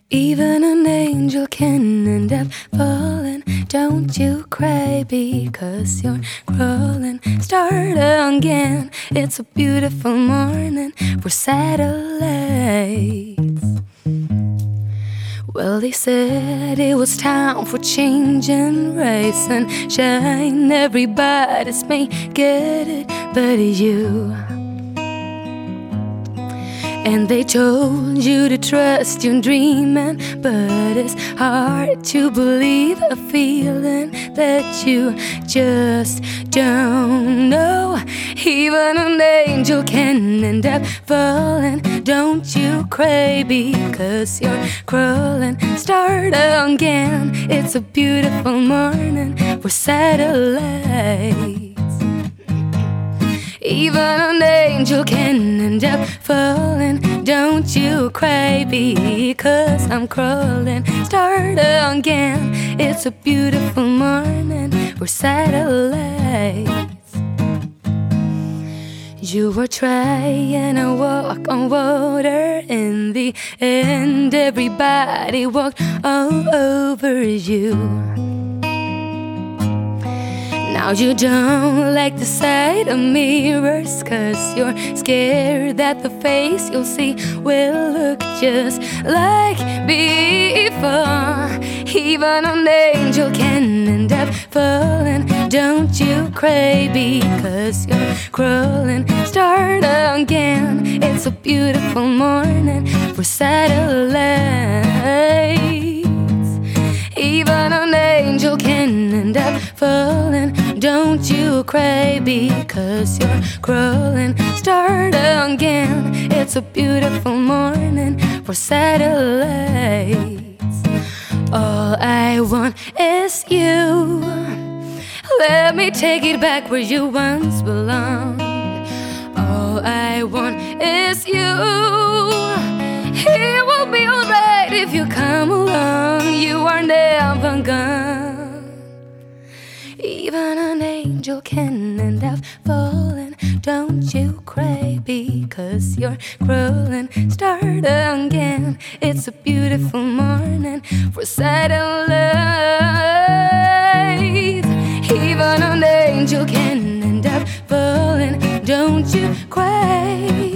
Even an angel can end up falling. Don't you cry because you're crawling. Start again. It's a beautiful morning for satellites. Well, they said it was time for change and rise and shine. Everybody's may get it but you. And they told you to trust your dreaming, but it's hard to believe a feeling that you just don't know. Even an angel can end up falling. Don't you cry because you're crawling. Start again. It's a beautiful morning for satellites. Even an angel can end up falling. Don't you cry because I'm crawling. Start again. It's a beautiful morning for satellites. You were trying to walk on water. In the end, everybody walked all over you. Now you don't like the sight of mirrors, 'cause you're scared that the face you'll see will look just like before. Even an angel can end up falling. Don't you cry because you're crawling. Start again. It's a beautiful morning for satellites. Even an angel can end up falling. Don't you cry because you're crawling. Start again. It's a beautiful morning for satellites. All I want is you. Let me take it back where you once belonged. All I want is you. It will be alright if you come along. You are never gone. Even an angel can end up falling. Don't you cry because you're crawling. Start again. It's a beautiful morning for satellites. Even an angel can end up falling. Don't you cry.